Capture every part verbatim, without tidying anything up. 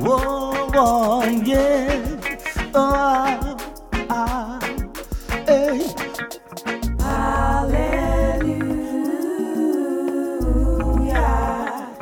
Whoa, whoa, yeah. Oh, ah, ah, hey. Hallelujah.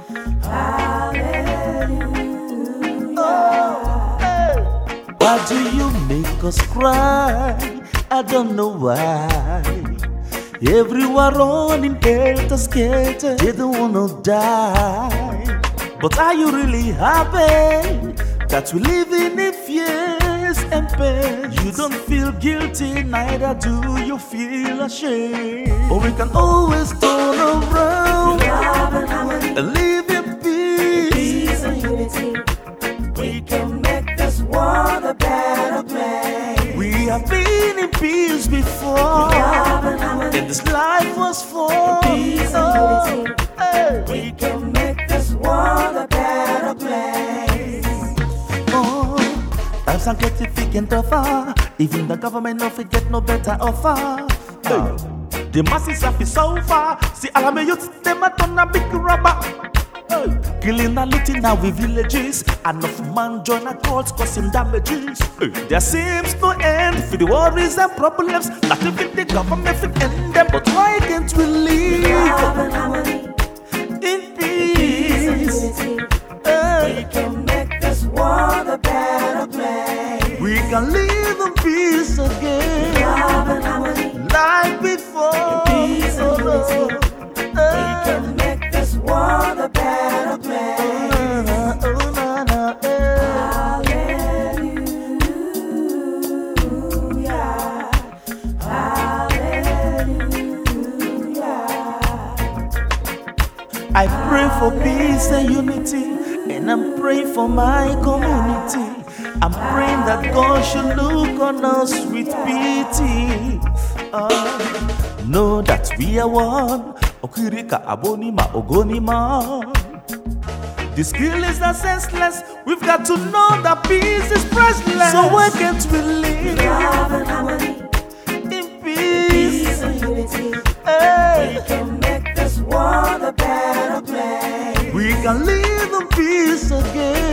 Hallelujah. Oh, hey. Why do you make us cry? I don't know why. Everyone running helter skelter, they don't wanna die. But are you really happy that we live in fears and pain? You don't feel guilty, neither do you feel ashamed. But we can always turn around Love and harmony, and live in peace. peace and unity. We can make this world a better place. We have been in peace before, Love and harmony, and this life was for peace and unity. Hey. We can make this world a better place. Oh, times are getting thick and tougher. Even the government no get no better offer. Hey. The masses have been so far. See, all of my youth, them a turn a big rubber. Hey. Killing and looting now with villages. Enough man join a cult causing damages. Hey. There seems no end for the worries and problems. Not even the government fit end them. But why can't we live Love and harmony, in peace and peace? unity. Hey. We can make this world a better place. We can live in peace again, Love and harmony, like before. peace and unity. We Hey. can make this world a better place. Oh, na, na, eh. Hallelujah. Hallelujah. I pray for peace and unity, and I'm praying for my community. I'm praying that God should look on us with pity. Uh, know that we are one. Okirika abonima ogonima. This skill is not senseless. We've got to know that peace is priceless. So why can't we live Love and harmony, in peace? peace and unity. Hey. We can make this world a better place. We can live in peace again.